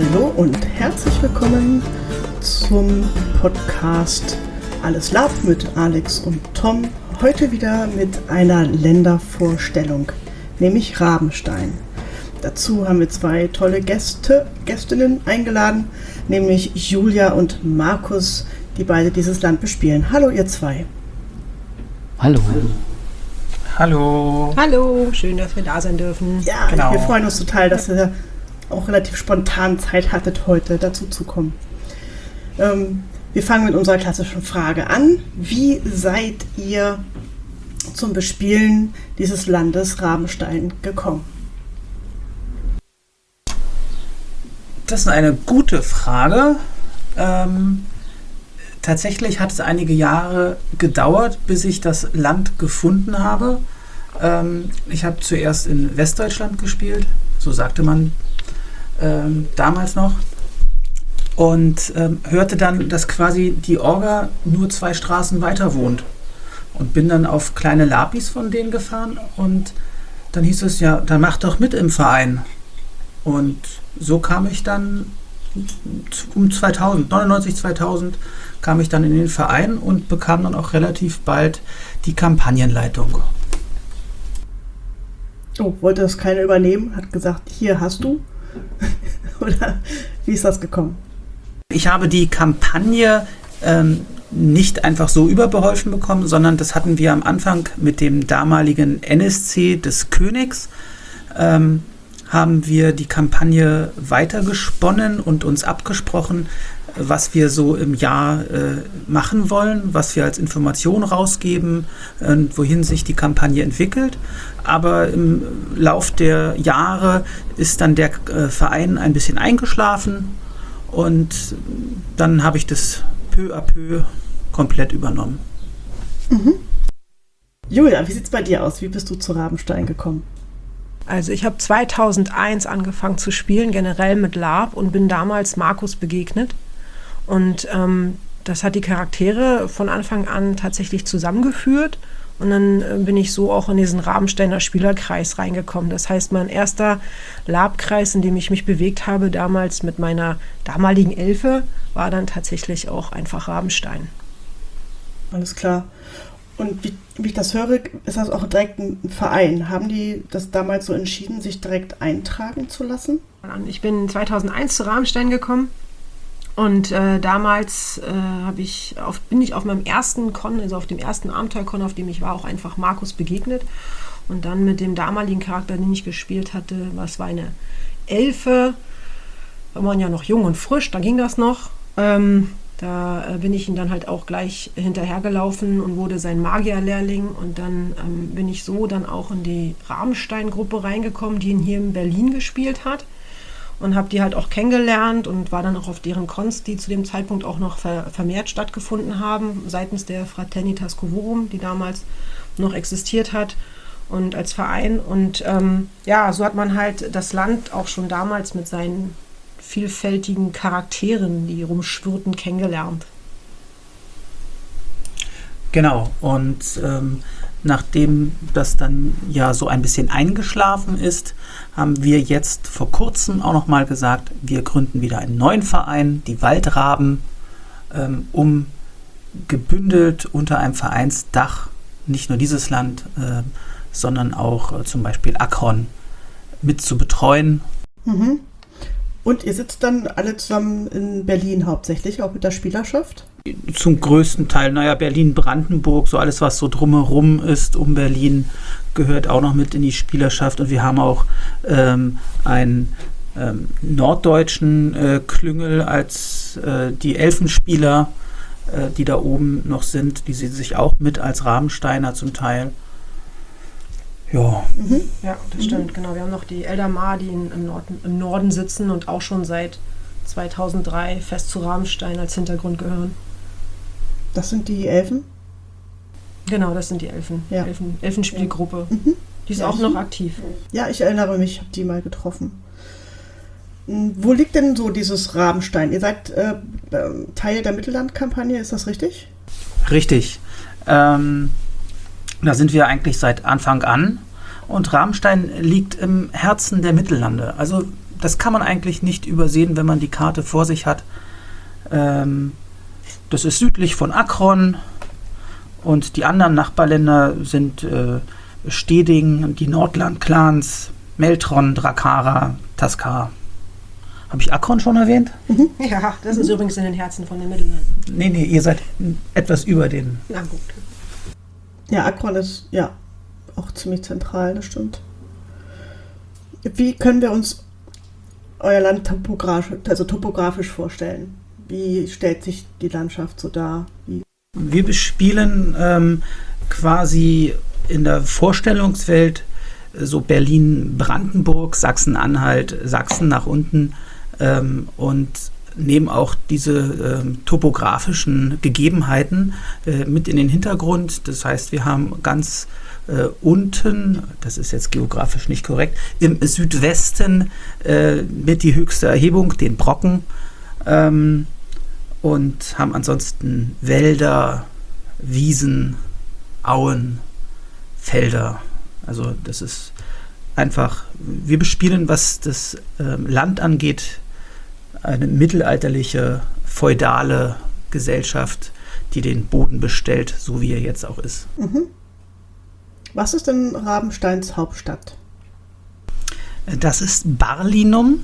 Hallo und herzlich willkommen zum Podcast Alles Lab mit Alex und Tom. Heute wieder mit einer Ländervorstellung, nämlich Rabenstein. Dazu haben wir zwei tolle Gästinnen eingeladen, nämlich Julia und Markus, die beide dieses Land bespielen. Hallo ihr zwei. Hallo. Hallo. Hallo, schön, dass wir da sein dürfen. Ja, genau. Wir freuen uns total, dass ihr auch relativ spontan Zeit hattet, heute dazu zu kommen. Wir fangen mit unserer klassischen Frage an. Wie seid ihr zum Bespielen dieses Landes Rabenstein gekommen? Das ist eine gute Frage. Tatsächlich hat es einige Jahre gedauert, bis ich das Land gefunden habe. Ich habe zuerst in Westdeutschland gespielt, so sagte man damals noch, und hörte dann, dass quasi die Orga nur 2 Straßen weiter wohnt. Und bin dann auf kleine Lapis von denen gefahren und dann hieß es, ja, dann mach doch mit im Verein. Und so kam ich dann um 99, 2000 kam ich dann in den Verein und bekam dann auch relativ bald die Kampagnenleitung. Oh, wollte das keiner übernehmen? Hat gesagt, hier hast du? Oder wie ist das gekommen? Ich habe die Kampagne nicht einfach so überbeholfen bekommen, sondern das hatten wir am Anfang mit dem damaligen NSC des Königs. Haben wir die Kampagne weitergesponnen und uns abgesprochen, was wir so im Jahr machen wollen, was wir als Information rausgeben, wohin sich die Kampagne entwickelt. Aber im Lauf der Jahre ist dann der Verein ein bisschen eingeschlafen und dann habe ich das peu à peu komplett übernommen. Mhm. Julia, wie sieht es bei dir aus? Wie bist du zu Rabenstein gekommen? Also ich habe 2001 angefangen zu spielen, generell mit Lab, und bin damals Markus begegnet. Und das hat die Charaktere von Anfang an tatsächlich zusammengeführt. Und dann bin ich so auch in diesen Rabensteiner Spielerkreis reingekommen. Das heißt, mein erster Lab-Kreis, in dem ich mich bewegt habe, damals mit meiner damaligen Elfe, war dann tatsächlich auch einfach Rabenstein. Alles klar. Und wie ich das höre, ist das auch direkt ein Verein. Haben die das damals so entschieden, sich direkt eintragen zu lassen? Ich bin 2001 zu Rabenstein gekommen und damals bin ich auf meinem ersten Con, also auf dem ersten Abenteuer-Con, auf dem ich war, auch einfach Markus begegnet. Und dann mit dem damaligen Charakter, den ich gespielt hatte, was war eine Elfe, war man ja noch jung und frisch, da ging das noch. Da bin ich ihm dann halt auch gleich hinterhergelaufen und wurde sein Magierlehrling. Und dann bin ich so dann auch in die Rabenstein-Gruppe reingekommen, die ihn hier in Berlin gespielt hat. Und habe die halt auch kennengelernt und war dann auch auf deren Cons, die zu dem Zeitpunkt auch noch vermehrt stattgefunden haben, seitens der Fraternitas Covorum, die damals noch existiert hat und als Verein. Und so hat man halt das Land auch schon damals mit seinen vielfältigen Charakteren, die rumschwirrten, kennengelernt. Genau, und nachdem das dann ja so ein bisschen eingeschlafen ist, haben wir jetzt vor kurzem auch nochmal gesagt, wir gründen wieder einen neuen Verein, die Waldraben, um gebündelt unter einem Vereinsdach nicht nur dieses Land, sondern auch zum Beispiel Akron mit zu betreuen. Mhm. Und ihr sitzt dann alle zusammen in Berlin hauptsächlich, auch mit der Spielerschaft? Zum größten Teil, Berlin-Brandenburg, so alles, was so drumherum ist um Berlin, gehört auch noch mit in die Spielerschaft. Und wir haben auch einen norddeutschen Klüngel als die Elfenspieler, die da oben noch sind. Die sehen sich auch mit als Rabensteiner zum Teil. Ja. Mhm. Ja, das stimmt, genau. Wir haben noch die Eldamar, die im Norden sitzen und auch schon seit 2003 fest zu Rabenstein als Hintergrund gehören. Das sind die Elfen? Genau, das sind die Elfen. Ja. Elfenspielgruppe. Mhm. Die ist auch noch aktiv. Ja, ich erinnere mich, ich habe die mal getroffen. Wo liegt denn so dieses Rabenstein? Ihr seid Teil der Mittellandkampagne, ist das richtig? Richtig. Da sind wir eigentlich seit Anfang an. Und Rabenstein liegt im Herzen der Mittellande. Also Das kann man eigentlich nicht übersehen, wenn man die Karte vor sich hat. Das ist südlich von Akron und die anderen Nachbarländer sind Steding, die Nordland-Clans, Meltron, Drakara, Taskar. Habe ich Akron schon erwähnt? Ja, das ist übrigens in den Herzen von den Mittellanden. Nee, ihr seid etwas über den. Na gut. Ja, Akron ist ja auch ziemlich zentral, das stimmt. Wie können wir uns euer Land topografisch vorstellen? Wie stellt sich die Landschaft so dar? Wir bespielen quasi in der Vorstellungswelt so Berlin, Brandenburg, Sachsen-Anhalt, Sachsen nach unten und nehmen auch diese topografischen Gegebenheiten mit in den Hintergrund. Das heißt, wir haben ganz unten, das ist jetzt geografisch nicht korrekt, im Südwesten mit die höchste Erhebung, den Brocken, und haben ansonsten Wälder, Wiesen, Auen, Felder. Also das ist einfach, wir bespielen, was das Land angeht, eine mittelalterliche, feudale Gesellschaft, die den Boden bestellt, so wie er jetzt auch ist. Mhm. Was ist denn Rabensteins Hauptstadt? Das ist Barlinum.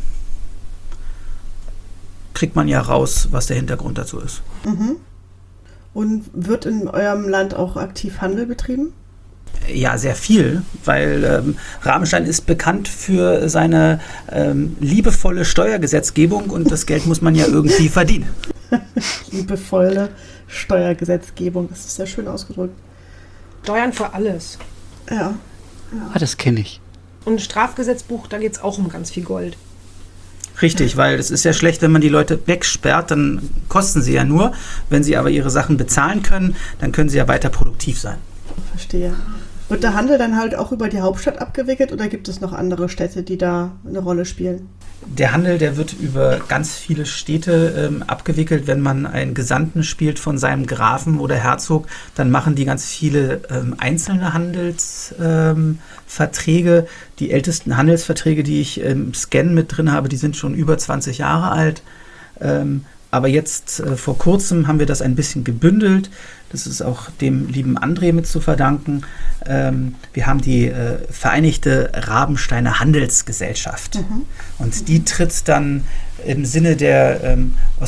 Kriegt man ja raus, was der Hintergrund dazu ist. Mhm. Und wird in eurem Land auch aktiv Handel betrieben? Ja, sehr viel, weil Rabenstein ist bekannt für seine liebevolle Steuergesetzgebung und das Geld muss man ja irgendwie verdienen. Liebevolle Steuergesetzgebung, das ist sehr schön ausgedrückt. Steuern für alles. Ja. Ah, das kenne ich. Und ein Strafgesetzbuch, da geht es auch um ganz viel Gold. Richtig, weil es ist ja schlecht, wenn man die Leute wegsperrt, dann kosten sie ja nur. Wenn sie aber ihre Sachen bezahlen können, dann können sie ja weiter produktiv sein. Verstehe. Wird der Handel dann halt auch über die Hauptstadt abgewickelt oder gibt es noch andere Städte, die da eine Rolle spielen? Der Handel, der wird über ganz viele Städte abgewickelt. Wenn man einen Gesandten spielt von seinem Grafen oder Herzog, dann machen die ganz viele einzelne Handelsverträge. Die ältesten Handelsverträge, die ich im Scan mit drin habe, die sind schon über 20 Jahre alt. Aber jetzt vor kurzem haben wir das ein bisschen gebündelt. Das ist auch dem lieben André mit zu verdanken. Wir haben die Vereinigte Rabensteiner Handelsgesellschaft. Mhm. Und die tritt dann im Sinne der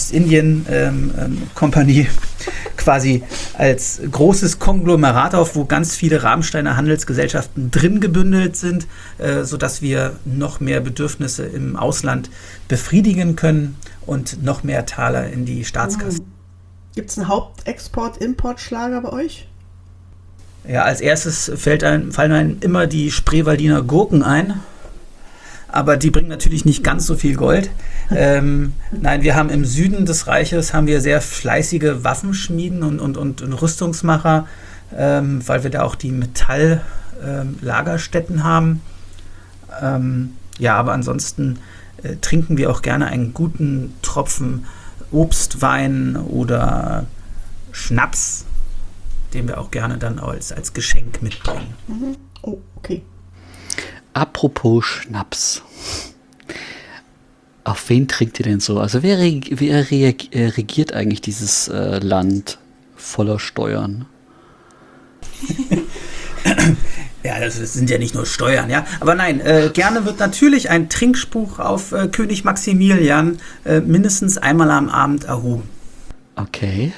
Ostindien-Kompanie quasi als großes Konglomerat auf, wo ganz viele Rabensteiner Handelsgesellschaften drin gebündelt sind, sodass wir noch mehr Bedürfnisse im Ausland befriedigen können und noch mehr Taler in die Staatskasse. Gibt es einen Hauptexport-Import-Schlager bei euch? Ja, als erstes fallen einem immer die Spreewaldiner Gurken ein. Aber die bringen natürlich nicht ganz so viel Gold. Nein, wir haben im Süden des Reiches haben wir sehr fleißige Waffenschmieden und Rüstungsmacher, weil wir da auch die Metalllagerstätten haben. Ja, aber ansonsten trinken wir auch gerne einen guten Tropfen Obstwein oder Schnaps, den wir auch gerne dann als Geschenk mitbringen. Mhm. Oh, okay. Apropos Schnaps. Auf wen trinkt ihr denn so? Also wer regiert eigentlich dieses Land voller Steuern? Ja, das sind ja nicht nur Steuern, ja. Aber nein, gerne wird natürlich ein Trinkspruch auf König Maximilian mindestens einmal am Abend erhoben. Okay.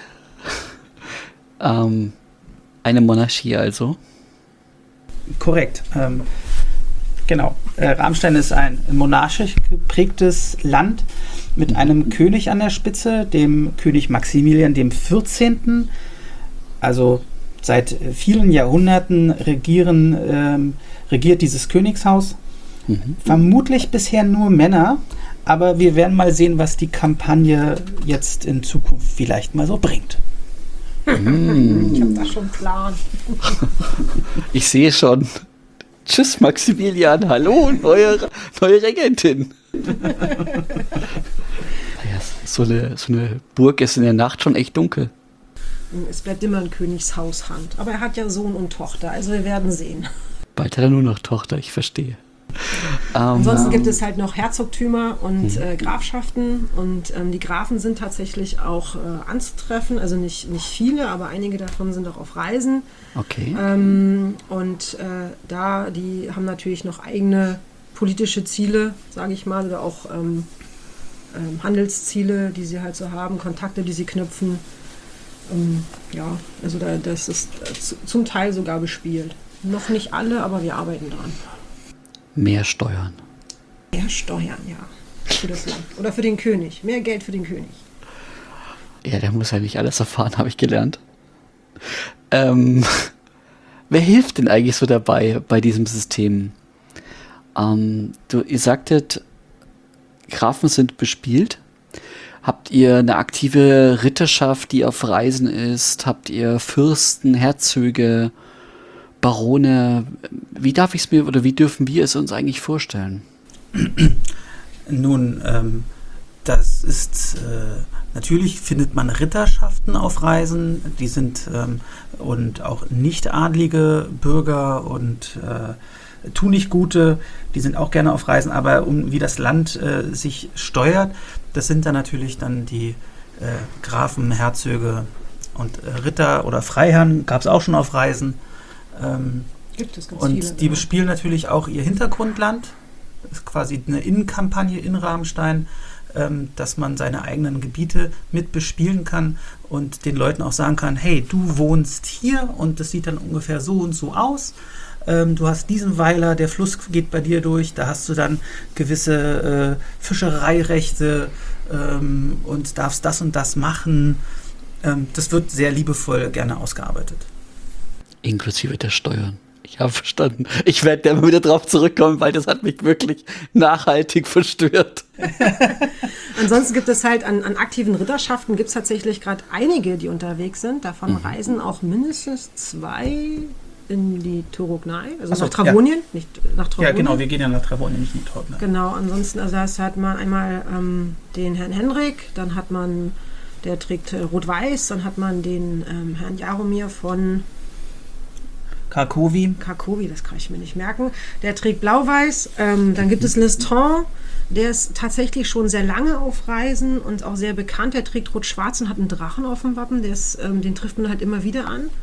Eine Monarchie also? Korrekt. Genau. Rabenstein ist ein monarchisch geprägtes Land mit einem König an der Spitze, dem König Maximilian dem 14. Also seit vielen Jahrhunderten regiert dieses Königshaus. Mhm. Vermutlich bisher nur Männer, aber wir werden mal sehen, was die Kampagne jetzt in Zukunft vielleicht mal so bringt. Ich habe da schon einen Plan. Ich sehe schon. Tschüss Maximilian, hallo, neue Regentin. Ja, so eine Burg ist in der Nacht schon echt dunkel. Es bleibt immer ein Königshaushand. Aber er hat ja Sohn und Tochter, also wir werden sehen. Bald hat er nur noch Tochter, ich verstehe. Ansonsten gibt es halt noch Herzogtümer und Grafschaften und die Grafen sind tatsächlich auch anzutreffen, also nicht viele, aber einige davon sind auch auf Reisen. Okay. Die haben natürlich noch eigene politische Ziele, sage ich mal, oder auch Handelsziele, die sie halt so haben, Kontakte, die sie knüpfen. Also das ist zum Teil sogar bespielt. Noch nicht alle, aber wir arbeiten dran. Mehr Steuern. Mehr Steuern, ja. Für das Land. Oder für den König. Mehr Geld für den König. Ja, der muss ja nicht alles erfahren, habe ich gelernt. Wer hilft denn eigentlich so dabei bei diesem System? Ihr sagtet, Grafen sind bespielt. Habt ihr eine aktive Ritterschaft, die auf Reisen ist? Habt ihr Fürsten, Herzöge, Barone? Wie darf ich es mir oder wie dürfen wir es uns eigentlich vorstellen? Nun, das ist natürlich findet man Ritterschaften auf Reisen, die sind und auch nicht adlige Bürger und Tunichtgute, die sind auch gerne auf Reisen, aber wie das Land sich steuert, das sind dann natürlich dann die Grafen, Herzöge und Ritter oder Freiherren, gab es auch schon auf Reisen. Gibt es ganz und viele, die bespielen natürlich auch ihr Hintergrundland. Das ist quasi eine Innenkampagne in Rabenstein, dass man seine eigenen Gebiete mit bespielen kann und den Leuten auch sagen kann, hey, du wohnst hier und das sieht dann ungefähr so und so aus. Du hast diesen Weiler, der Fluss geht bei dir durch, da hast du dann gewisse Fischereirechte und darfst das und das machen. Das wird sehr liebevoll gerne ausgearbeitet. Inklusive der Steuern. Ich habe verstanden. Ich werde da immer wieder drauf zurückkommen, weil das hat mich wirklich nachhaltig verstört. Ansonsten gibt es halt an aktiven Ritterschaften gibt es tatsächlich gerade einige, die unterwegs sind. Davon reisen auch mindestens 2 in die Turugnai, also nach Travonien, nicht nach Travonien. Ja, genau, wir gehen ja nach Travonien, nicht in die Turugnai. Genau, ansonsten, also das hat man einmal den Herrn Henrik, dann hat man, der trägt Rot-Weiß, dann hat man den Herrn Jaromir von Karkowi, das kann ich mir nicht merken. Der trägt Blau-Weiß. Dann gibt es Lestran, der ist tatsächlich schon sehr lange auf Reisen und auch sehr bekannt. Der trägt Rot-Schwarz und hat einen Drachen auf dem Wappen. Den trifft man halt immer wieder an.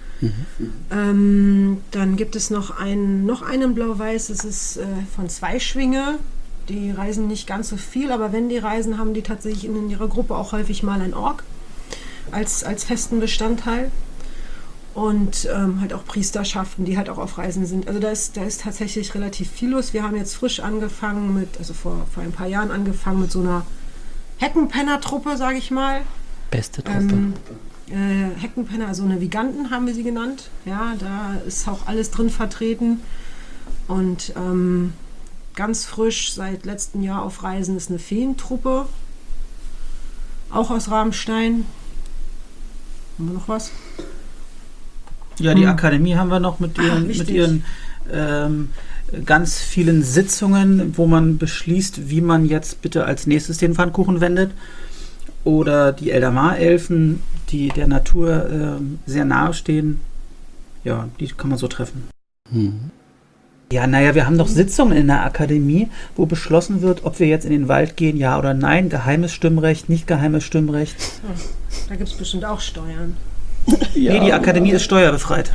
Dann gibt es noch einen Blau-Weiß. Das ist von Zweischwinge. Die reisen nicht ganz so viel, aber wenn die reisen, haben die tatsächlich in ihrer Gruppe auch häufig mal ein Ork als festen Bestandteil. Und halt auch Priesterschaften, die halt auch auf Reisen sind. Also da ist tatsächlich relativ viel los. Wir haben jetzt frisch angefangen vor ein paar Jahren angefangen mit so einer Heckenpenner-Truppe, sage ich mal. Beste Truppe. Heckenpenner, also eine Viganten haben wir sie genannt. Ja, da ist auch alles drin vertreten. Und ganz frisch seit letztem Jahr auf Reisen ist eine Feentruppe. Auch aus Rabenstein. Haben wir noch was? Ja, die Akademie haben wir noch mit ihren ganz vielen Sitzungen, wo man beschließt, wie man jetzt bitte als nächstes den Pfannkuchen wendet. Oder die Eldamar-Elfen, die der Natur sehr nahe stehen. Ja, die kann man so treffen. Ja, naja, wir haben doch Sitzungen in der Akademie, wo beschlossen wird, ob wir jetzt in den Wald gehen, ja oder nein. Geheimes Stimmrecht, nicht geheimes Stimmrecht. Da gibt es bestimmt auch Steuern. Ja. Nee, die Akademie ist steuerbefreit.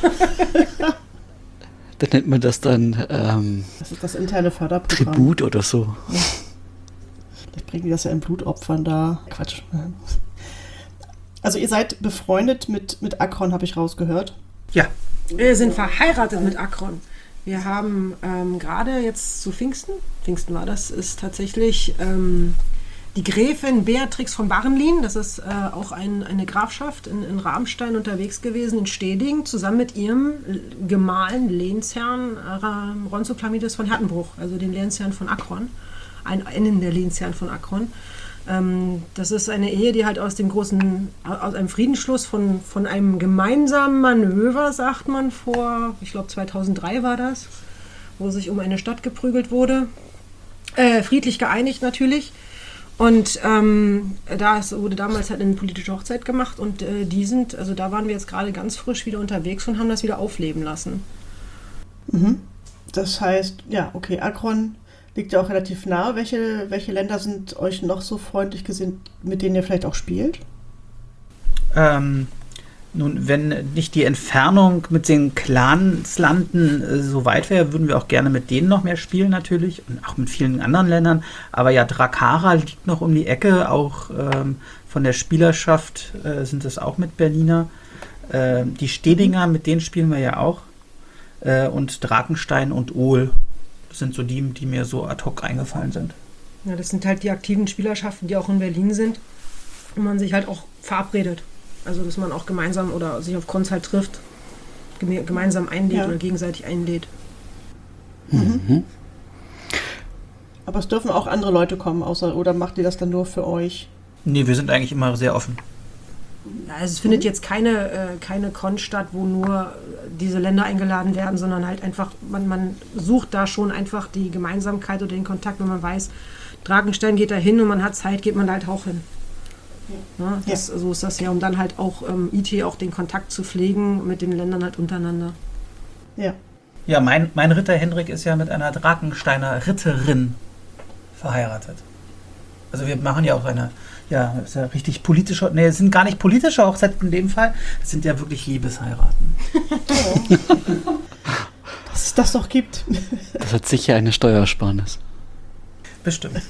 Dann nennt man das dann Das ist das interne Förderprogramm. Tribut oder so. Vielleicht bringen die das ja in Blutopfern da. Quatsch. Also ihr seid befreundet mit Akron, habe ich rausgehört. Ja. Wir sind verheiratet mit Akron. Wir haben gerade jetzt zu Pfingsten war das, ist tatsächlich die Gräfin Beatrix von Barrenlin, das ist auch eine Grafschaft in Rabenstein unterwegs gewesen, in Steding, zusammen mit ihrem Gemahl, Lehnsherrn Ronzo-Chlamydes von Hertenbruch, also den Lehnsherrn von Akron, einen der Lehnsherren von Akron. Das ist eine Ehe, die halt aus einem Friedensschluss von einem gemeinsamen Manöver, sagt man, ich glaube 2003 war das, wo sich um eine Stadt geprügelt wurde. Friedlich geeinigt natürlich. Und wurde damals halt eine politische Hochzeit gemacht und da waren wir jetzt gerade ganz frisch wieder unterwegs und haben das wieder aufleben lassen. Mhm. Das heißt, ja, okay, Akron liegt ja auch relativ nah. Welche Länder sind euch noch so freundlich gesinnt, mit denen ihr vielleicht auch spielt? Nun, wenn nicht die Entfernung mit den Clanslanden so weit wäre, würden wir auch gerne mit denen noch mehr spielen natürlich und auch mit vielen anderen Ländern. Aber ja, Draccara liegt noch um die Ecke, auch von der Spielerschaft sind es auch mit Berliner. Die Stedinger, mit denen spielen wir ja auch. Und Drakenstein und Ohl sind so die mir so ad hoc eingefallen sind. Ja, das sind halt die aktiven Spielerschaften, die auch in Berlin sind und man sich halt auch verabredet. Also, dass man auch gemeinsam oder sich auf Cons halt trifft, gemeinsam einlädt oder gegenseitig einlädt. Mhm. Aber es dürfen auch andere Leute kommen, oder macht ihr das dann nur für euch? Nee, wir sind eigentlich immer sehr offen. Ja, also es findet jetzt keine Con statt, wo nur diese Länder eingeladen werden, sondern halt einfach, man sucht da schon einfach die Gemeinsamkeit oder den Kontakt, wenn man weiß, Drakenstein geht da hin und man hat Zeit, geht man da halt auch hin. Ja, so ist das ja, um dann halt auch IT auch den Kontakt zu pflegen mit den Ländern halt untereinander. Ja. Ja, mein Ritter Hendrik ist ja mit einer Drakensteiner Ritterin verheiratet. Also wir machen ja auch ist ja richtig politische, es sind gar nicht politische Hochzeiten in dem Fall, es sind ja wirklich Liebesheiraten. Dass es das doch gibt. Das hat sicher eine Steuersparnis. Bestimmt.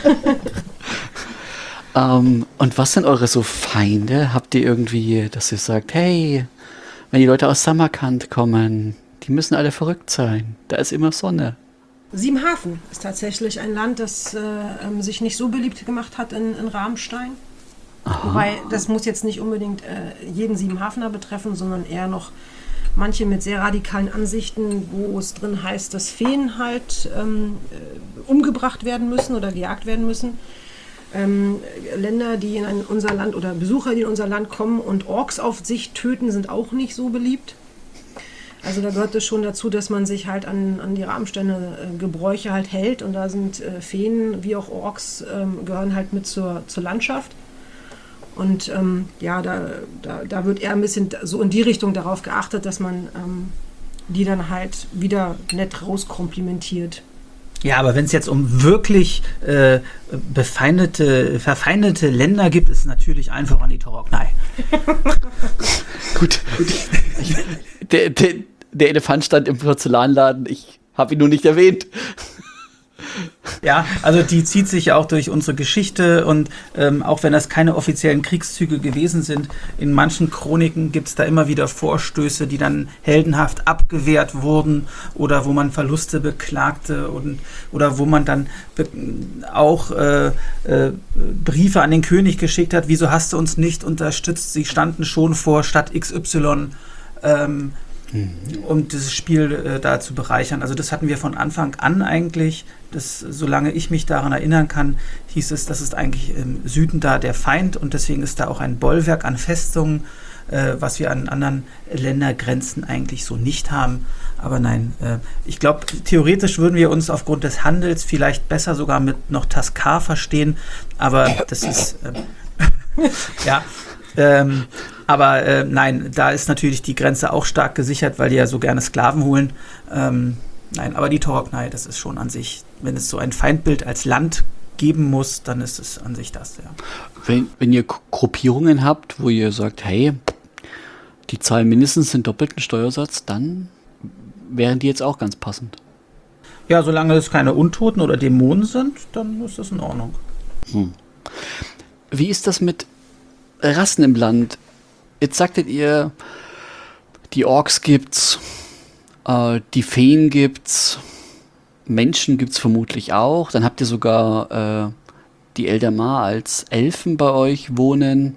Und was sind eure so Feinde? Habt ihr irgendwie, dass ihr sagt, hey, wenn die Leute aus Samarkand kommen, die müssen alle verrückt sein. Da ist immer Sonne. Siebenhafen ist tatsächlich ein Land, das sich nicht so beliebt gemacht hat in Rammstein. Aha. Wobei, das muss jetzt nicht unbedingt jeden Siebenhafener betreffen, sondern eher noch manche mit sehr radikalen Ansichten, wo es drin heißt, dass Feen halt umgebracht werden müssen oder gejagt werden müssen. Länder, die in unser Land oder Besucher, die in unser Land kommen und Orks auf sich töten, sind auch nicht so beliebt. Also da gehört es schon dazu, dass man sich halt an die Rammsteine-Gebräuche halt hält und da sind Feen wie auch Orks gehören halt mit zur Landschaft. Und da wird eher ein bisschen so in die Richtung darauf geachtet, dass man die dann halt wieder nett rauskomplimentiert. Ja, aber wenn es jetzt um wirklich verfeindete Länder gibt, ist es natürlich einfach an die Torognai. Gut. Der Elefant stand im Porzellanladen, ich habe ihn nur nicht erwähnt. Ja, also die zieht sich ja auch durch unsere Geschichte und auch wenn das keine offiziellen Kriegszüge gewesen sind, in manchen Chroniken gibt es da immer wieder Vorstöße, die dann heldenhaft abgewehrt wurden oder wo man Verluste beklagte oder wo man dann auch Briefe an den König geschickt hat, wieso hast du uns nicht unterstützt, sie standen schon vor Stadt XY, um dieses Spiel da zu bereichern. Also das hatten wir von Anfang an eigentlich, solange ich mich daran erinnern kann, hieß es, das ist eigentlich im Süden da der Feind und deswegen ist da auch ein Bollwerk an Festungen, was wir an anderen Ländergrenzen eigentlich so nicht haben. Aber nein, ich glaube, theoretisch würden wir uns aufgrund des Handels vielleicht besser sogar mit noch Taskar verstehen, aber das ist ja. Aber nein, da ist natürlich die Grenze auch stark gesichert, weil die ja so gerne Sklaven holen. Nein, aber die Torognai, das ist schon an sich, wenn es so ein Feindbild als Land geben muss, dann ist es an sich das, ja. Wenn ihr Gruppierungen habt, wo ihr sagt, hey, die zahlen mindestens den doppelten Steuersatz, dann wären die jetzt auch ganz passend. Ja, solange es keine Untoten oder Dämonen sind, dann ist das in Ordnung. Wie ist das mit Rassen im Land? Jetzt sagtet ihr, die Orks gibt's, die Feen gibt's, Menschen gibt's vermutlich auch. Dann habt ihr sogar die Eldamar als Elfen bei euch wohnen.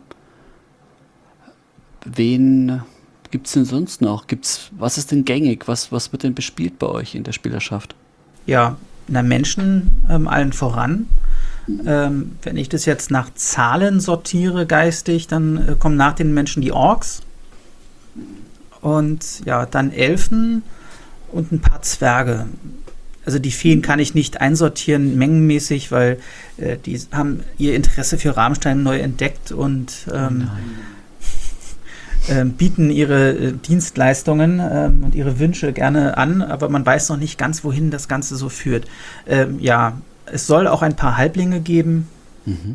Wen gibt's denn sonst noch? Was ist denn gängig? Was wird denn bespielt bei euch in der Spielerschaft? Ja, Menschen allen voran. Wenn ich das jetzt nach Zahlen sortiere geistig, dann kommen nach den Menschen die Orks und ja, dann Elfen und ein paar Zwerge. Also die Feen kann ich nicht einsortieren mengenmäßig, weil die haben ihr Interesse für Rammstein neu entdeckt und bieten ihre Dienstleistungen und ihre Wünsche gerne an, aber man weiß noch nicht ganz, wohin das Ganze so führt. Ja, es soll auch ein paar Halblinge geben. Mhm.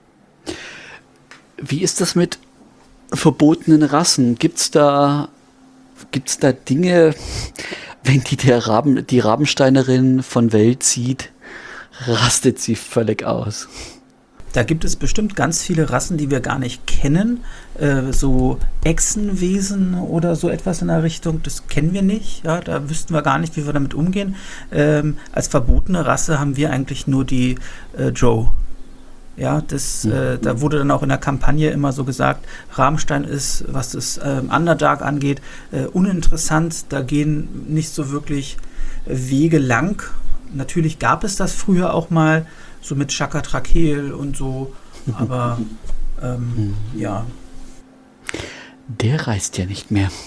Wie ist das mit verbotenen Rassen? Gibt's da Dinge, wenn die Rabensteinerin von Welt sieht, rastet sie völlig aus? Da gibt es bestimmt ganz viele Rassen, die wir gar nicht kennen. So Echsenwesen oder so etwas in der Richtung, das kennen wir nicht. Ja, da wüssten wir gar nicht, wie wir damit umgehen. Als verbotene Rasse haben wir eigentlich nur die Drow. Ja, da wurde dann auch in der Kampagne immer so gesagt, Rabenstein ist, was das Underdark angeht, uninteressant. Da gehen nicht so wirklich Wege lang. Natürlich gab es das früher auch mal, so mit Chakatrakel und so, aber ja. Der reist ja nicht mehr.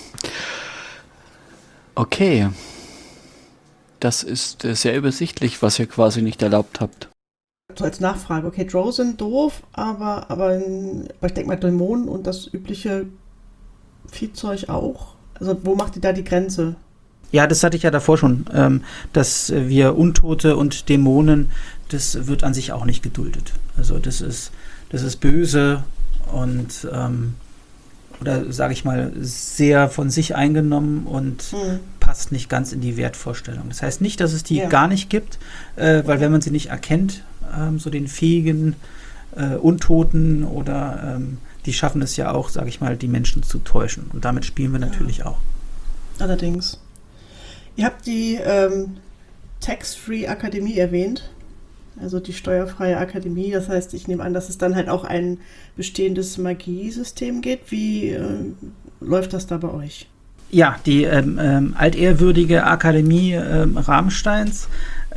Okay. Das ist sehr übersichtlich, was ihr quasi nicht erlaubt habt. So als Nachfrage, okay, Drow sind doof, aber ich denke mal Dämonen und das übliche Viehzeug auch. Also wo macht ihr da die Grenze? Ja, das hatte ich ja davor schon, dass wir Untote und Dämonen, das wird an sich auch nicht geduldet. Also das ist böse und oder sage ich mal sehr von sich eingenommen und passt nicht ganz in die Wertvorstellung. Das heißt nicht, dass es die gar nicht gibt, weil wenn man sie nicht erkennt, so den fähigen Untoten oder die schaffen es ja auch, sage ich mal, die Menschen zu täuschen. Und damit spielen wir natürlich auch. Allerdings. Ihr habt die Tax-Free Akademie erwähnt, also die steuerfreie Akademie. Das heißt, ich nehme an, dass es dann halt auch ein bestehendes Magiesystem gibt. Wie läuft das da bei euch? Ja, die altehrwürdige Akademie Rabensteins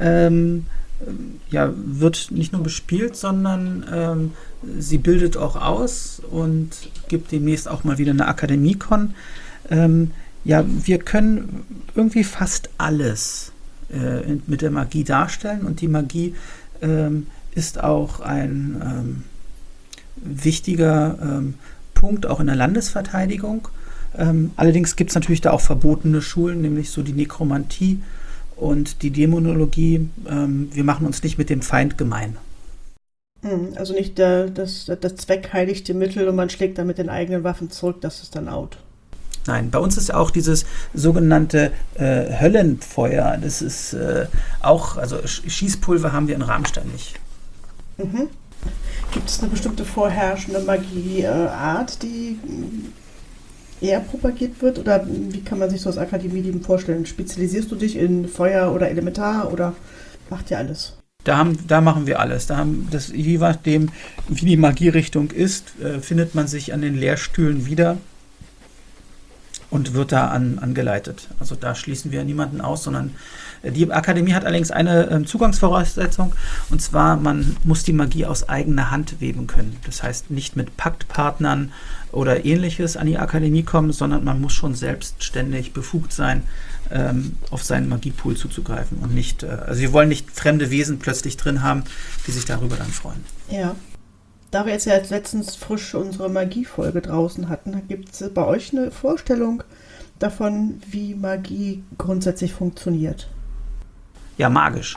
wird nicht nur bespielt, sondern sie bildet auch aus und gibt demnächst auch mal wieder eine Akademie-Con. Wir können irgendwie fast alles mit der Magie darstellen und die Magie ist auch ein wichtiger Punkt auch in der Landesverteidigung. Allerdings gibt es natürlich da auch verbotene Schulen, nämlich so die Nekromantie und die Dämonologie. Wir machen uns nicht mit dem Feind gemein. Also nicht das Zweck heiligt die Mittel und man schlägt dann mit den eigenen Waffen zurück, das ist dann out. Nein, bei uns ist auch dieses sogenannte Höllenfeuer. Das ist auch, also Schießpulver haben wir in Rabenstein nicht. Mhm. Gibt es eine bestimmte vorherrschende Magieart, die eher propagiert wird? Oder wie kann man sich so als Akademieleben vorstellen? Spezialisierst du dich in Feuer oder Elementar oder macht ihr alles? Da machen wir alles. Je nachdem, wie die Magierichtung ist, findet man sich an den Lehrstühlen wieder und wird da angeleitet. Also da schließen wir niemanden aus, sondern die Akademie hat allerdings eine Zugangsvoraussetzung, und zwar, man muss die Magie aus eigener Hand weben können. Das heißt, nicht mit Paktpartnern oder Ähnliches an die Akademie kommen, sondern man muss schon selbstständig befugt sein, auf seinen Magiepool zuzugreifen und nicht, also wir wollen nicht fremde Wesen plötzlich drin haben, die sich darüber dann freuen. Ja. Da wir jetzt ja letztens frisch unsere Magiefolge draußen hatten, gibt es bei euch eine Vorstellung davon, wie Magie grundsätzlich funktioniert? Ja, magisch.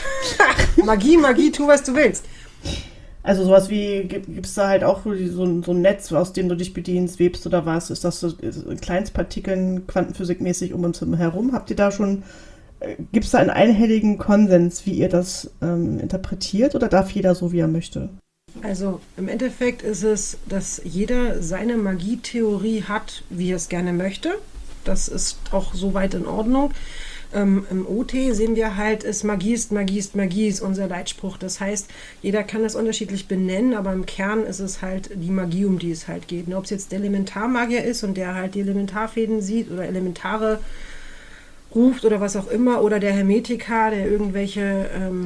Magie, tu, was du willst. Also sowas wie, gibt es da halt auch so ein Netz, aus dem du dich bedienst, webst oder was? Ist das so in Kleinstpartikeln, quantenphysikmäßig um uns herum? Habt ihr da schon, gibt es da einen einhelligen Konsens, wie ihr das interpretiert, oder darf jeder so, wie er möchte? Also im Endeffekt ist es, dass jeder seine Magietheorie hat, wie er es gerne möchte. Das ist auch soweit in Ordnung. Im OT sehen wir halt, Magie ist unser Leitspruch. Das heißt, jeder kann das unterschiedlich benennen, aber im Kern ist es halt die Magie, um die es halt geht. Und ob es jetzt der Elementarmagier ist und der halt die Elementarfäden sieht oder Elementare ruft oder was auch immer, oder der Hermetiker, der irgendwelche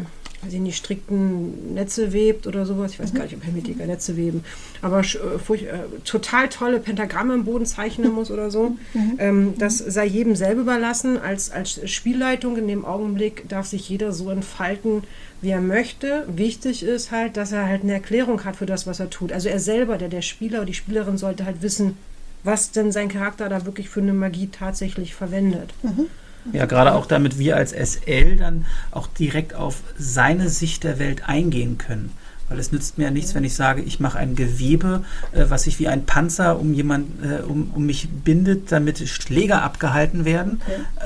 strikten Netze webt oder sowas. Ich weiß gar nicht, ob Hermetiker Netze weben. Aber total tolle Pentagramme im Boden zeichnen muss oder so. Das sei jedem selber überlassen. Als Spielleitung in dem Augenblick darf sich jeder so entfalten, wie er möchte. Wichtig ist halt, dass er halt eine Erklärung hat für das, was er tut. Also er selber, der Spieler oder die Spielerin sollte halt wissen, was denn sein Charakter da wirklich für eine Magie tatsächlich verwendet. Ja, gerade auch damit wir als SL dann auch direkt auf seine Sicht der Welt eingehen können. Weil es nützt mir ja nichts, wenn ich sage, ich mache ein Gewebe, was sich wie ein Panzer um mich bindet, damit Schläge abgehalten werden.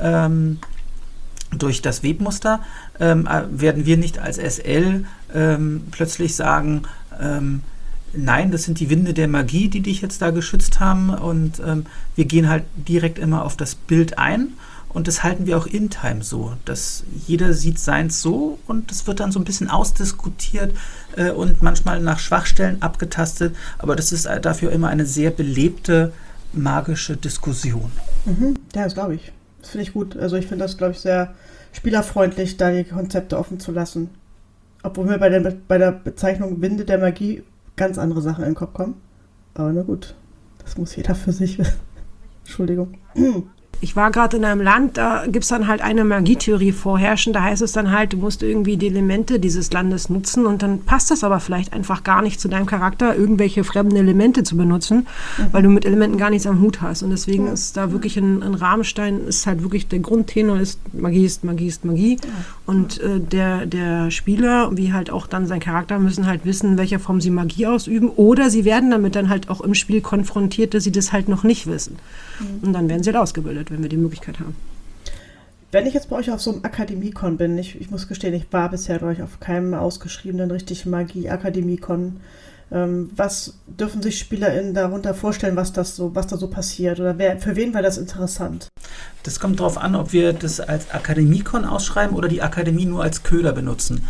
Durch das Webmuster werden wir nicht als SL plötzlich sagen, nein, das sind die Winde der Magie, die dich jetzt da geschützt haben, und wir gehen halt direkt immer auf das Bild ein, und das halten wir auch in Time so, dass jeder sieht seins so, und das wird dann so ein bisschen ausdiskutiert und manchmal nach Schwachstellen abgetastet, aber das ist dafür immer eine sehr belebte, magische Diskussion. Ja, das glaube ich. Das finde ich gut. Also ich finde das, glaube ich, sehr spielerfreundlich, da die Konzepte offen zu lassen. Obwohl mir bei der Bezeichnung Winde der Magie ganz andere Sachen in den Kopf kommen. Aber na gut, das muss jeder für sich wissen. Entschuldigung. Ich war gerade in einem Land, da gibt es dann halt eine Magietheorie vorherrschen. Da heißt es dann halt, du musst irgendwie die Elemente dieses Landes nutzen, und dann passt das aber vielleicht einfach gar nicht zu deinem Charakter, irgendwelche fremden Elemente zu benutzen, weil du mit Elementen gar nichts am Hut hast. Und deswegen ist da wirklich ein Rammstein, ist halt wirklich der Grundtenor ist Magie ist Magie ist Magie. Und der Spieler, wie halt auch dann sein Charakter, müssen halt wissen, in welcher Form sie Magie ausüben, oder sie werden damit dann halt auch im Spiel konfrontiert, dass sie das halt noch nicht wissen. Und dann werden sie halt ausgebildet, wenn wir die Möglichkeit haben. Wenn ich jetzt bei euch auf so einem Akademie-Con bin, ich muss gestehen, ich war bisher bei euch auf keinem ausgeschriebenen richtigen Magie-Akademie-Con. Was dürfen sich SpielerInnen darunter vorstellen, was da so passiert? Oder für wen wäre das interessant? Das kommt darauf an, ob wir das als Akademie-Con ausschreiben oder die Akademie nur als Köder benutzen.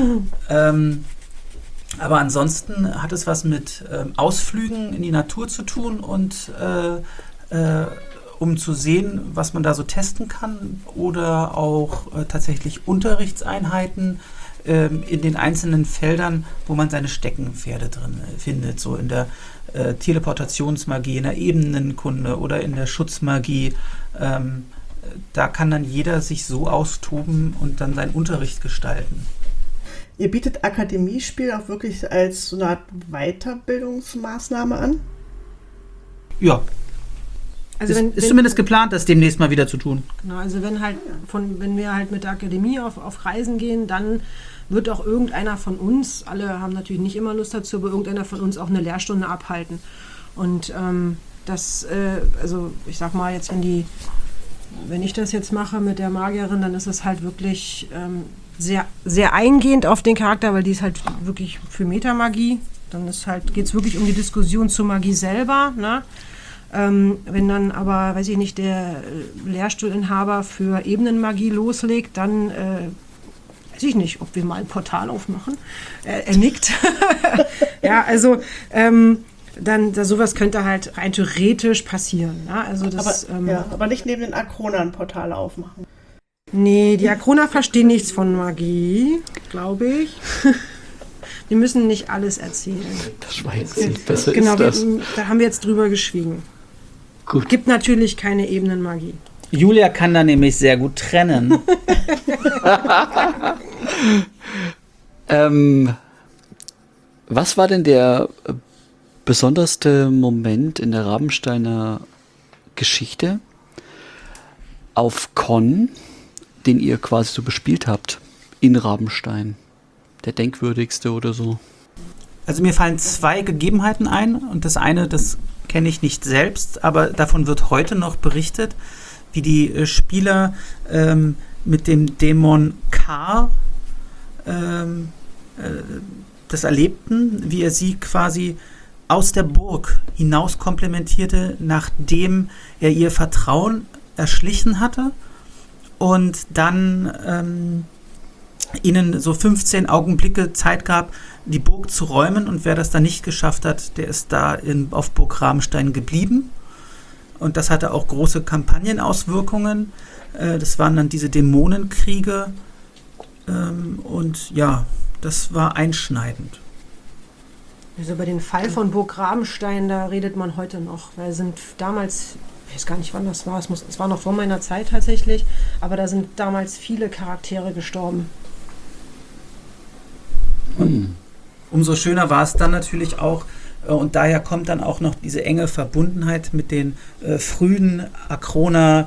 Aber ansonsten hat es was mit Ausflügen in die Natur zu tun und um zu sehen, was man da so testen kann, oder auch tatsächlich Unterrichtseinheiten in den einzelnen Feldern, wo man seine Steckenpferde drin findet, so in der Teleportationsmagie, in der Ebenenkunde oder in der Schutzmagie. Da kann dann jeder sich so austoben und dann seinen Unterricht gestalten. Ihr bietet Akademiespiel auch wirklich als so eine Art Weiterbildungsmaßnahme an? Ja. Also ist zumindest geplant, das demnächst mal wieder zu tun. Genau, also wenn wir halt mit der Akademie auf Reisen gehen, dann wird auch irgendeiner von uns, alle haben natürlich nicht immer Lust dazu, aber irgendeiner von uns auch eine Lehrstunde abhalten. Und also ich sag mal jetzt, wenn ich das jetzt mache mit der Magierin, dann ist es halt wirklich sehr, sehr eingehend auf den Charakter, weil die ist halt wirklich für Metamagie. Dann geht es wirklich um die Diskussion zur Magie selber, ne? Wenn dann aber, weiß ich nicht, der Lehrstuhlinhaber für Ebenenmagie loslegt, dann weiß ich nicht, ob wir mal ein Portal aufmachen. Er nickt. Ja, also dann sowas könnte halt rein theoretisch passieren. Ja? Also aber nicht neben den Akronern Portale aufmachen. Nee, die Akroner verstehen nichts von Magie, glaube ich. Die müssen nicht alles erzählen. Das war jetzt nicht besser. Genau, ist das. Da haben wir jetzt drüber geschwiegen. Gut. Gibt natürlich keine Ebenenmagie. Julia kann da nämlich sehr gut trennen. Was war denn der besonderste Moment in der Rabensteiner Geschichte auf Con, den ihr quasi so bespielt habt in Rabenstein? Der denkwürdigste oder so? Also mir fallen zwei Gegebenheiten ein, und das eine, das kenne ich nicht selbst, aber davon wird heute noch berichtet, wie die Spieler mit dem Dämon K das erlebten, wie er sie quasi aus der Burg hinaus komplementierte, nachdem er ihr Vertrauen erschlichen hatte und dann ihnen so 15 Augenblicke Zeit gab, die Burg zu räumen, und wer das dann nicht geschafft hat, der ist da auf Burg Rabenstein geblieben. Und das hatte auch große Kampagnenauswirkungen. Das waren dann diese Dämonenkriege. Und ja, das war einschneidend. Also über den Fall von Burg Rabenstein, da redet man heute noch. Da sind damals, ich weiß gar nicht, wann das war, es war noch vor meiner Zeit tatsächlich, aber da sind damals viele Charaktere gestorben. Und umso schöner war es dann natürlich auch, Und daher kommt dann auch noch diese enge Verbundenheit mit den frühen Akroner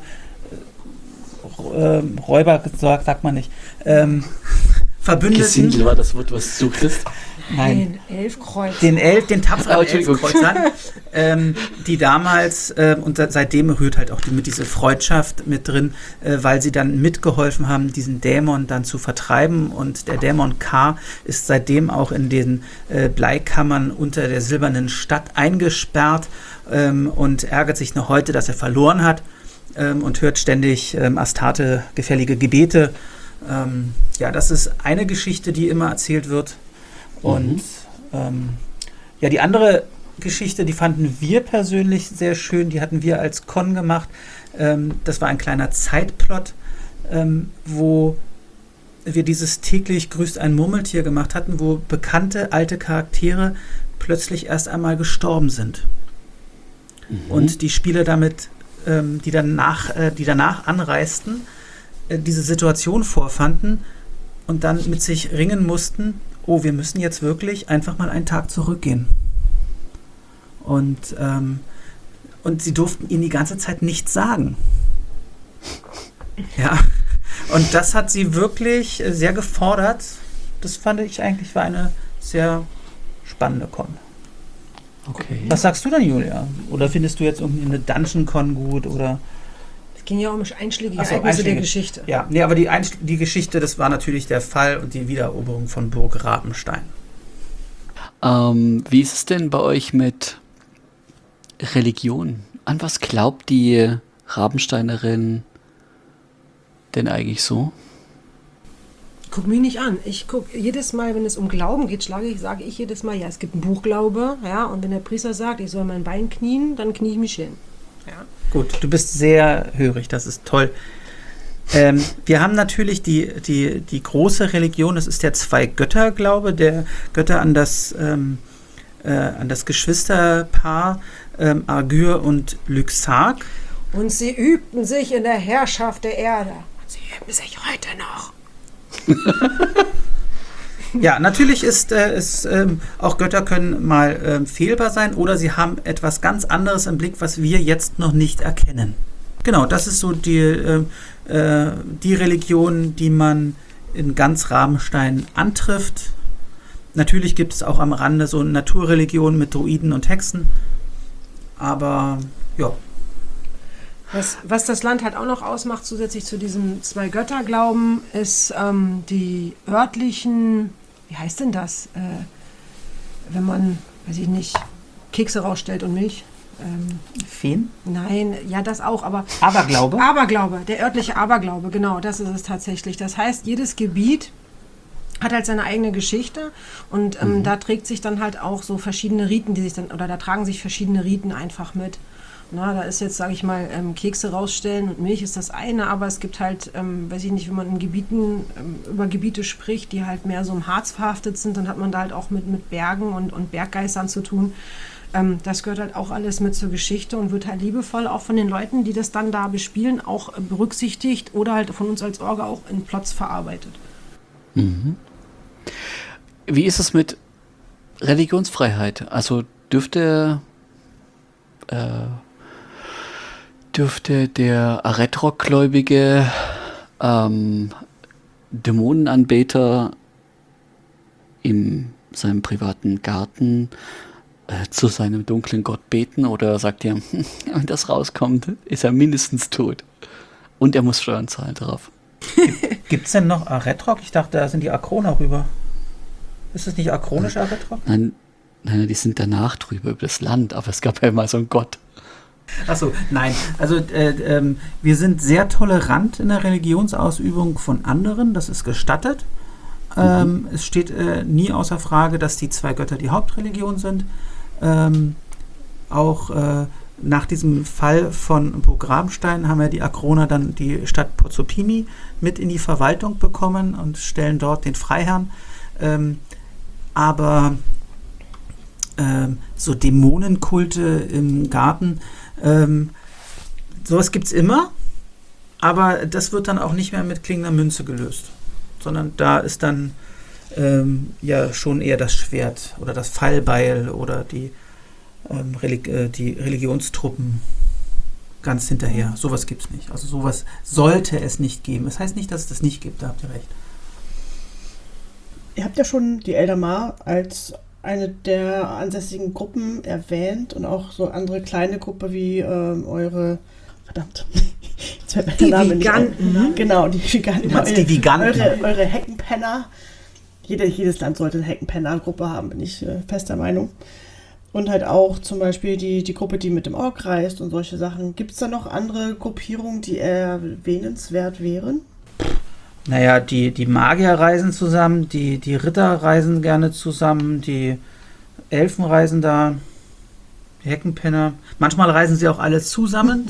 Räuber, sagt man nicht, Verbündeten. Gesindel war das Wort, was du suchtest. Nein. Den Elfkreuz. Den tapferen Elfkreuzern, die damals, und seitdem rührt halt auch diese Freundschaft mit drin, weil sie dann mitgeholfen haben, diesen Dämon dann zu vertreiben. Und der Dämon K ist seitdem auch in den Bleikammern unter der silbernen Stadt eingesperrt und ärgert sich noch heute, dass er verloren hat und hört ständig Astarte gefällige Gebete. Ja, das ist eine Geschichte, die immer erzählt wird. Und ja, die andere Geschichte, die fanden wir persönlich sehr schön, die hatten wir als Con gemacht. Das war ein kleiner Zeitplot, wo wir dieses täglich grüßt ein Murmeltier gemacht hatten, wo bekannte alte Charaktere plötzlich erst einmal gestorben sind. Und die Spieler damit, die danach anreisten, diese Situation vorfanden und dann mit sich ringen mussten, oh, wir müssen jetzt wirklich einfach mal einen Tag zurückgehen. Und sie durften ihnen die ganze Zeit nichts sagen. Ja, und das hat sie wirklich sehr gefordert. Das fand ich eigentlich war eine sehr spannende Con. Okay. Was sagst du denn, Julia? Oder findest du jetzt irgendwie eine Dungeon-Con gut? Oder? Es ging ja um einschlägige Ereignisse der Geschichte. Ja, nee, aber die Geschichte, das war natürlich der Fall und die Wiedereroberung von Burg Rabenstein. Wie ist es denn bei euch mit Religion? An was glaubt die Rabensteinerin denn eigentlich so? Guck mich nicht an. Ich gucke jedes Mal, wenn es um Glauben geht, sage ich jedes Mal, ja, es gibt einen Buchglaube, ja, und wenn der Priester sagt, ich soll mein Bein knien, dann knie ich mich hin. Ja. Gut, du bist sehr hörig, das ist toll. Wir haben natürlich die große Religion, das ist der Zwei-Götter-Glaube, der Götter an das Geschwisterpaar Argyr und Lyxark. Und sie übten sich in der Herrschaft der Erde. Und sie üben sich heute noch. Ja, natürlich ist auch Götter können mal fehlbar sein oder sie haben etwas ganz anderes im Blick, was wir jetzt noch nicht erkennen. Genau, das ist so die Religion, die man in ganz Rabenstein antrifft. Natürlich gibt es auch am Rande so Naturreligionen mit Druiden und Hexen, aber ja. Was das Land halt auch noch ausmacht, zusätzlich zu diesem Zwei-Götter-Glauben, ist die örtlichen, wie heißt denn das, wenn man, weiß ich nicht, Kekse rausstellt und Milch? Feen? Nein, ja, das auch, aber... Aberglaube? Aberglaube, der örtliche Aberglaube, genau, das ist es tatsächlich. Das heißt, jedes Gebiet hat halt seine eigene Geschichte und da trägt sich dann halt auch so verschiedene Riten, da tragen sich verschiedene Riten einfach mit. Na, da ist jetzt, sage ich mal, Kekse rausstellen und Milch ist das eine, aber es gibt halt, weiß ich nicht, wenn man in Gebieten, über Gebiete spricht, die halt mehr so im Harz verhaftet sind, dann hat man da halt auch mit Bergen und Berggeistern zu tun. Das gehört halt auch alles mit zur Geschichte und wird halt liebevoll auch von den Leuten, die das dann da bespielen, auch berücksichtigt oder halt von uns als Orga auch in Plots verarbeitet. Mhm. Wie ist es mit Religionsfreiheit? Also dürfte der Aretrok-gläubige Dämonenanbeter in seinem privaten Garten zu seinem dunklen Gott beten oder sagt er, wenn das rauskommt, ist er mindestens tot und er muss Steuern zahlen drauf? Gibt es denn noch Aretrok? Ich dachte, da sind die Akroner rüber. Ist das nicht akronisch Aretrok? Nein, die sind danach drüber über das Land, aber es gab ja immer so einen Gott. Achso, nein. Also wir sind sehr tolerant in der Religionsausübung von anderen, das ist gestattet. Es steht nie außer Frage, dass die zwei Götter die Hauptreligion sind. Auch nach diesem Fall von Burg Rabenstein haben ja die Akroner dann die Stadt Pozzoppini mit in die Verwaltung bekommen und stellen dort den Freiherrn. Aber so Dämonenkulte im Garten, sowas gibt es immer, aber das wird dann auch nicht mehr mit klingender Münze gelöst, sondern da ist dann ja schon eher das Schwert oder das Fallbeil oder die die Religionstruppen ganz hinterher. Sowas gibt es nicht. Also sowas sollte es nicht geben. Das heißt nicht, dass es das nicht gibt, da habt ihr recht. Ihr habt ja schon die Eldamar als eine der ansässigen Gruppen erwähnt und auch so andere kleine Gruppe wie eure, verdammt, jetzt fällt mir der Name nicht ein. Viganten. Genau, die Viganten. Du meinst die Viganten? Eure Heckenpenner. Jedes Land sollte eine Heckenpenner-Gruppe haben, bin ich fester Meinung. Und halt auch zum Beispiel die Gruppe, die mit dem Ork reist und solche Sachen. Gibt es da noch andere Gruppierungen, die erwähnenswert wären? Naja, die Magier reisen zusammen, die Ritter reisen gerne zusammen, die Elfen reisen da, die Heckenpenner. Manchmal reisen sie auch alle zusammen.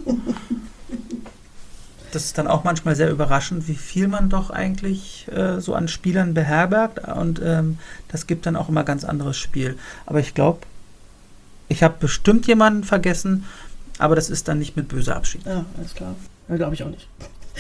Das ist dann auch manchmal sehr überraschend, wie viel man doch eigentlich so an Spielern beherbergt. Und das gibt dann auch immer ganz anderes Spiel. Aber ich glaube, ich habe bestimmt jemanden vergessen, aber das ist dann nicht mit böser Abschied. Ja, alles klar. Ja, glaube ich auch nicht.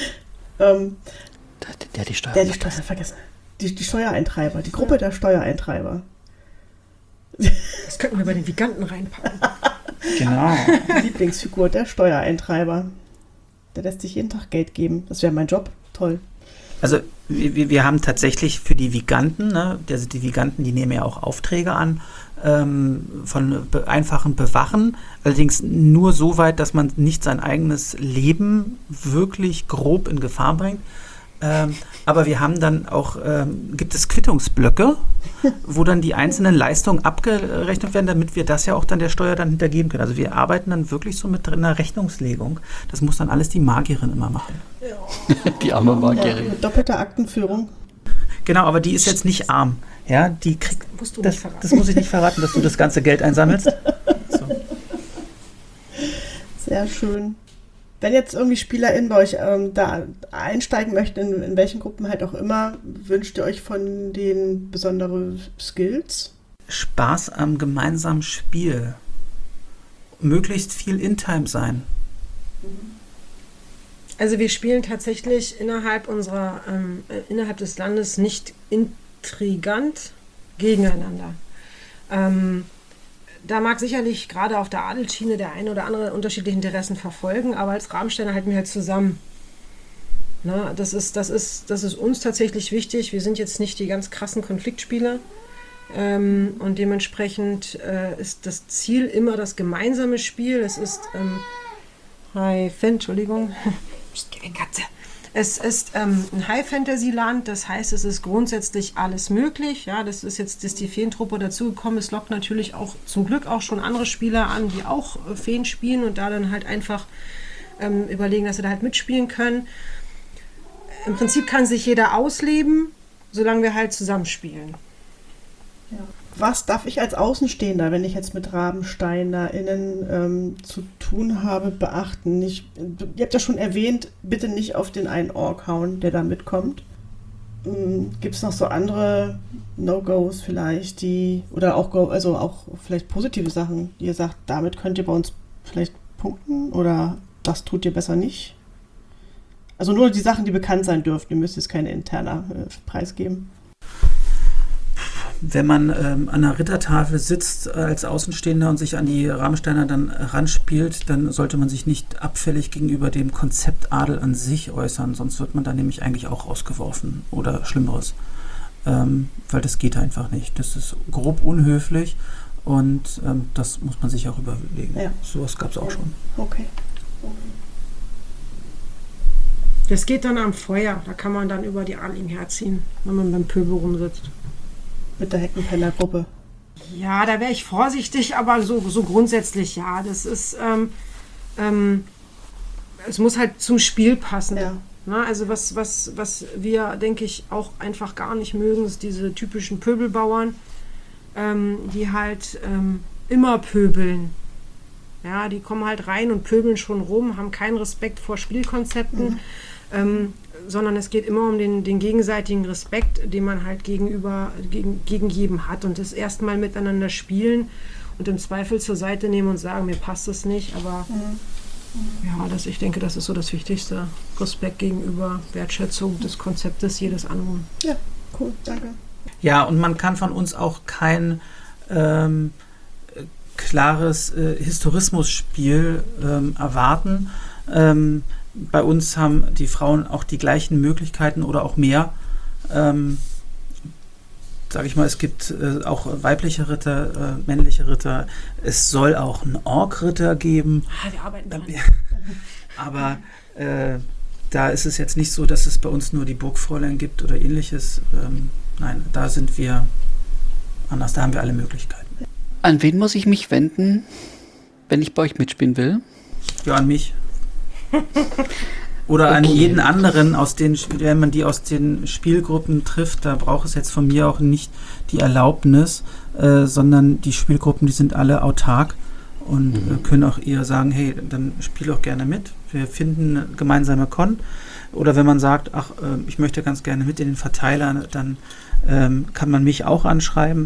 Der die Steuer. Der die Steuer vergessen. Die Steuereintreiber, die Gruppe der Steuereintreiber. Das könnten wir bei den Viganten reinpacken. Genau. Lieblingsfigur der Steuereintreiber. Der lässt sich jeden Tag Geld geben. Das wäre mein Job. Toll. Also wir haben tatsächlich für die Viganten, ne, also die Viganten, die nehmen ja auch Aufträge an, von einfachen Bewachen, allerdings nur so weit, dass man nicht sein eigenes Leben wirklich grob in Gefahr bringt. Aber wir haben dann auch, gibt es Quittungsblöcke, wo dann die einzelnen Leistungen abgerechnet werden, damit wir das ja auch dann der Steuer dann hintergeben können. Also wir arbeiten dann wirklich so mit einer Rechnungslegung. Das muss dann alles die Magierin immer machen. Die arme Ja, Magierin. mit doppelter Aktenführung. Genau, aber die ist jetzt nicht arm. Ja, die kriegt, Musst du nicht verraten. das muss ich nicht verraten, dass du das ganze Geld einsammelst. So. Sehr schön. Wenn jetzt irgendwie SpielerInnen bei euch da einsteigen möchten, in welchen Gruppen halt auch immer, wünscht ihr euch von denen besondere Skills? Spaß am gemeinsamen Spiel. Möglichst viel In-Time sein. Also wir spielen tatsächlich innerhalb des Landes nicht intrigant gegeneinander. Da mag sicherlich gerade auf der Adelsschiene der eine oder andere unterschiedliche Interessen verfolgen, aber als Rabensteiner halten wir halt zusammen. Na, das ist uns tatsächlich wichtig. Wir sind jetzt nicht die ganz krassen Konfliktspieler. Und dementsprechend ist das Ziel immer das gemeinsame Spiel. Es ist Entschuldigung. Katze. Es ist ein High-Fantasy-Land, das heißt, es ist grundsätzlich alles möglich. Ja, das ist jetzt, dass die Feentruppe dazugekommen ist, lockt natürlich auch zum Glück auch schon andere Spieler an, die auch Feen spielen und da dann halt einfach überlegen, dass sie da halt mitspielen können. Im Prinzip kann sich jeder ausleben, solange wir halt zusammenspielen. Ja. Was darf ich als Außenstehender, wenn ich jetzt mit RabensteinerInnen zu tun habe, beachten? Ihr habt ja schon erwähnt, bitte nicht auf den einen Ork hauen, der da mitkommt. Gibt es noch so andere No-Gos vielleicht, oder auch vielleicht positive Sachen, die ihr sagt, damit könnt ihr bei uns vielleicht punkten oder das tut ihr besser nicht? Also nur die Sachen, die bekannt sein dürfen, ihr müsst jetzt keine interner Preis geben. Wenn man an einer Rittertafel sitzt als Außenstehender und sich an die Rabensteiner dann ranspielt, dann sollte man sich nicht abfällig gegenüber dem Konzept Adel an sich äußern, sonst wird man da nämlich eigentlich auch rausgeworfen oder Schlimmeres, weil das geht einfach nicht. Das ist grob unhöflich und das muss man sich auch überlegen. Ja. Sowas gab es auch schon. Okay. Das geht dann am Feuer, da kann man dann über die Adligen herziehen, wenn man beim Pöbel rumsitzt. Mit der Heckenpenner-Gruppe. Ja, da wäre ich vorsichtig, aber so grundsätzlich ja. Das ist, es muss halt zum Spiel passen. Ja. Na, also was wir, denke ich, auch einfach gar nicht mögen, ist diese typischen Pöbelbauern, die halt immer pöbeln. Ja, die kommen halt rein und pöbeln schon rum, haben keinen Respekt vor Spielkonzepten. Sondern es geht immer um den gegenseitigen Respekt, den man halt gegen jedem hat und das erstmal miteinander spielen und im Zweifel zur Seite nehmen und sagen, mir passt das nicht, aber ja, ich denke, das ist so das Wichtigste. Respekt gegenüber, Wertschätzung des Konzeptes jedes anderen. Ja, cool, danke. Ja, und man kann von uns auch kein klares Historismusspiel erwarten. Bei uns haben die Frauen auch die gleichen Möglichkeiten oder auch mehr. Sage ich mal, es gibt auch weibliche Ritter, männliche Ritter. Es soll auch einen Ork-Ritter geben. Wir arbeiten dran. Aber da ist es jetzt nicht so, dass es bei uns nur die Burgfräulein gibt oder ähnliches. Nein, da sind wir anders. Da haben wir alle Möglichkeiten. An wen muss ich mich wenden, wenn ich bei euch mitspielen will? Ja, an mich. Oder an jeden anderen, wenn man die aus den Spielgruppen trifft, da braucht es jetzt von mir auch nicht die Erlaubnis, sondern die Spielgruppen, die sind alle autark und können auch eher sagen, hey, dann spiel auch gerne mit. Wir finden eine gemeinsame Con. Oder wenn man sagt, ach, ich möchte ganz gerne mit in den Verteiler, dann kann man mich auch anschreiben.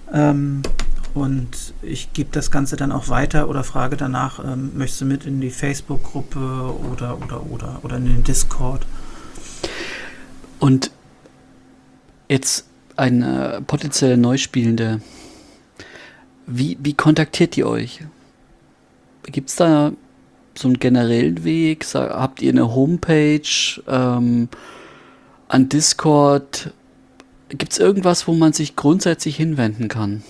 Und ich gebe das Ganze dann auch weiter oder frage danach, möchtest du mit in die Facebook-Gruppe oder in den Discord? Und jetzt ein potenzieller Neuspielender, wie kontaktiert ihr euch? Gibt es da so einen generellen Weg? Habt ihr eine Homepage, an Discord? Gibt es irgendwas, wo man sich grundsätzlich hinwenden kann?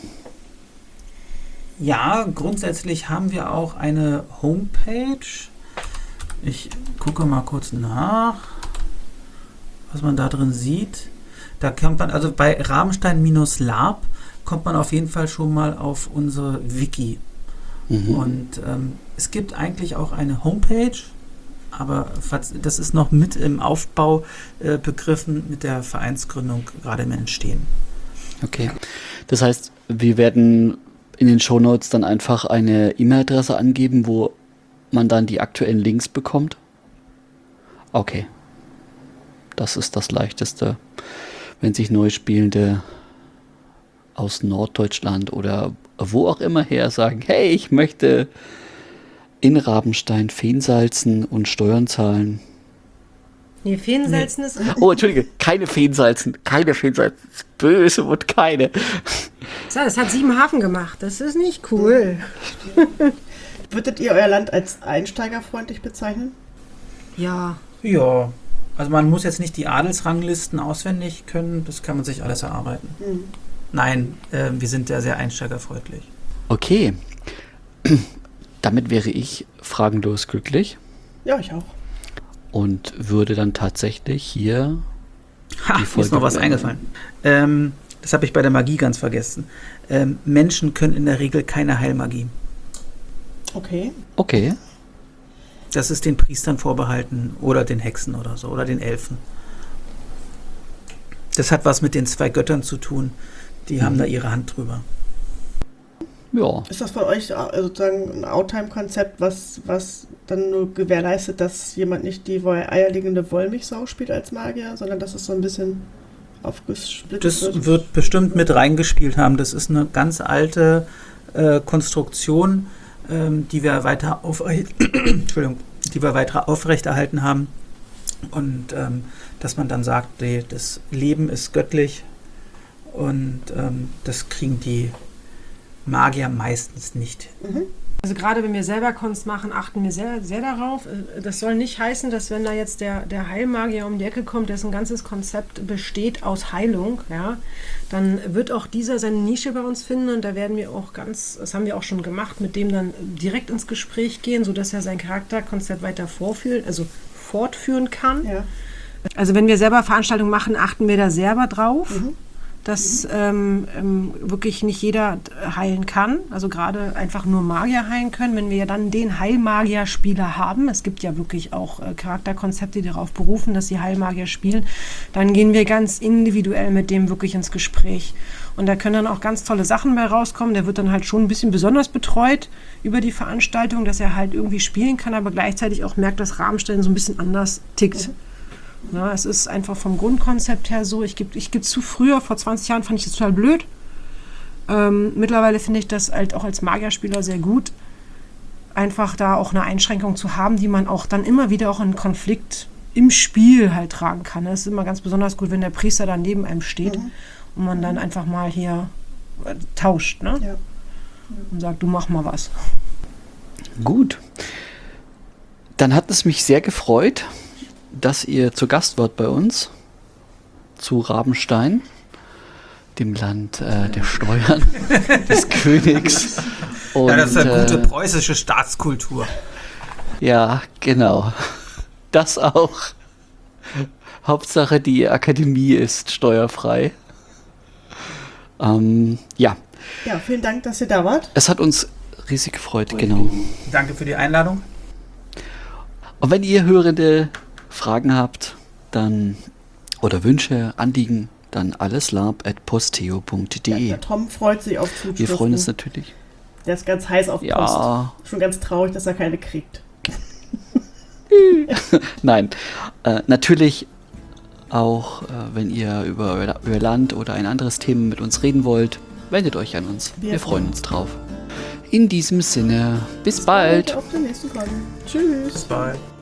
Ja, grundsätzlich haben wir auch eine Homepage. Ich gucke mal kurz nach, was man da drin sieht. Da kommt man, also bei Rabenstein-Lab kommt man auf jeden Fall schon mal auf unsere Wiki. Und es gibt eigentlich auch eine Homepage, aber das ist noch mit im Aufbau begriffen, mit der Vereinsgründung gerade im Entstehen. Okay, das heißt, wir werden in den Shownotes dann einfach eine E-Mail-Adresse angeben, wo man dann die aktuellen Links bekommt? Okay. Das ist das Leichteste, wenn sich Neuspielende aus Norddeutschland oder wo auch immer her sagen, hey, ich möchte in Rabenstein Feensalzen und Steuern zahlen. Nee, Feensalzen ist... Oh, Entschuldige, keine Feensalzen. Böse und keine. Das hat Siebenhafen gemacht. Das ist nicht cool. Würdet ihr euer Land als einsteigerfreundlich bezeichnen? Ja. Ja, also man muss jetzt nicht die Adelsranglisten auswendig können, das kann man sich alles erarbeiten. Nein, wir sind sehr, sehr einsteigerfreundlich. Okay. Damit wäre ich fragenlos glücklich. Ja, ich auch. Und würde dann tatsächlich hier... Mir ist noch was eingefallen. Das habe ich bei der Magie ganz vergessen. Menschen können in der Regel keine Heilmagie. Okay. Das ist den Priestern vorbehalten oder den Hexen oder so oder den Elfen. Das hat was mit den 2 Göttern zu tun. Die haben da ihre Hand drüber. Ja. Ist das von euch sozusagen ein Outtime-Konzept, was dann nur gewährleistet, dass jemand nicht die eierlegende Wollmilchsau spielt als Magier, sondern dass es so ein bisschen aufgesplittet wird? Das wird bestimmt mit reingespielt haben. Das ist eine ganz alte Konstruktion, die wir weiter aufrechterhalten haben. Und dass man dann sagt, das Leben ist göttlich und das kriegen die Magier meistens nicht. Also gerade wenn wir selber Kunst machen, achten wir sehr, sehr darauf. Das soll nicht heißen, dass wenn da jetzt der Heilmagier um die Ecke kommt, dessen ganzes Konzept besteht aus Heilung, ja, dann wird auch dieser seine Nische bei uns finden und da werden wir auch das haben wir auch schon gemacht, mit dem dann direkt ins Gespräch gehen, sodass er sein Charakterkonzept weiter fortführen kann. Ja. Also wenn wir selber Veranstaltungen machen, achten wir da selber drauf. Dass wirklich nicht jeder heilen kann, also gerade einfach nur Magier heilen können. Wenn wir ja dann den Heilmagier-Spieler haben, es gibt ja wirklich auch Charakterkonzepte, die darauf berufen, dass sie Heilmagier spielen, dann gehen wir ganz individuell mit dem wirklich ins Gespräch. Und da können dann auch ganz tolle Sachen bei rauskommen. Der wird dann halt schon ein bisschen besonders betreut über die Veranstaltung, dass er halt irgendwie spielen kann, aber gleichzeitig auch merkt, dass Rabenstein so ein bisschen anders tickt. Na, es ist einfach vom Grundkonzept her so, ich gebe zu, früher, vor 20 Jahren fand ich das total blöd. Mittlerweile finde ich das halt auch als Magierspieler sehr gut, einfach da auch eine Einschränkung zu haben, die man auch dann immer wieder auch in Konflikt im Spiel halt tragen kann. Es ist immer ganz besonders gut, wenn der Priester da neben einem steht und man dann einfach mal hier tauscht. Ne? Ja. und sagt, du mach mal was. Gut. Dann hat es mich sehr gefreut, dass ihr zu Gast wart bei uns. Zu Rabenstein, dem Land der Steuern, des Königs. Und, Ja, das ist eine gute preußische Staatskultur. Ja, genau. Das auch. Hauptsache, die Akademie ist steuerfrei. Ja, Ja, vielen Dank, dass ihr da wart. es hat uns riesig gefreut, genau. Danke für die Einladung. Und wenn ihr Hörende Fragen habt, dann oder Wünsche, Anliegen, dann alleslab@posteo.de. Der Tom freut sich auf Zuschriften. Wir freuen uns natürlich. Der ist ganz heiß auf Post. Ja, Schon ganz traurig, dass er keine kriegt. nein. Natürlich auch, wenn ihr über euer Land oder ein anderes Thema mit uns reden wollt, wendet euch an uns. Wir freuen uns drauf. In diesem Sinne, bis bald. Auf den nächsten Con. Tschüss. Bis bald.